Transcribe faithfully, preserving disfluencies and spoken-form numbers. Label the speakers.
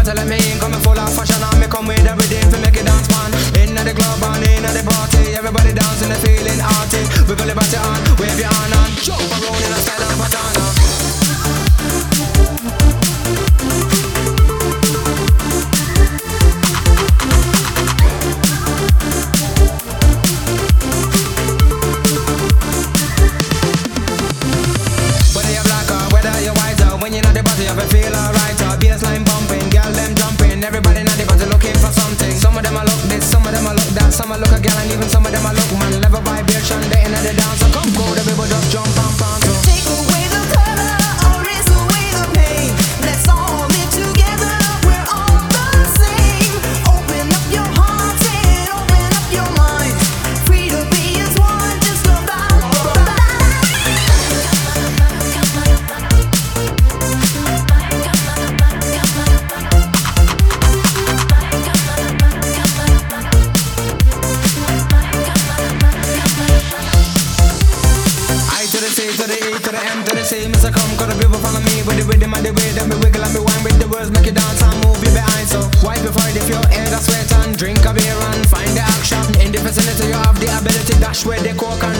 Speaker 1: to let me in. Coming full of fashion and me come with everything to make it dance man. Inna the club and inna the party, everybody dancing and feeling arty. Wiggle your body on, wave your hand on, jump around in a style and pattern. You have to feel alright, uh, bassline bumping, girl them jumping, everybody now they but looking for something. Some of them a look this, some of them a look that, some a look a girl and even some of them a look man. Level vibration, they in the dance, so come go, the people just jump and bounce. So
Speaker 2: take away the color, erase away the pain. Let's all live together, we're all the same. Open up your heart and open up your mind. Free to be as one, just about
Speaker 1: to the E to the M to the C, Mister Come, got the people follow me with the rhythm and the way that me wiggle and me wine with the words, make you dance and move you behind. So wipe your forehead if your hair got sweat and drink a beer and find the action in the vicinity. You have the ability dash where the coke and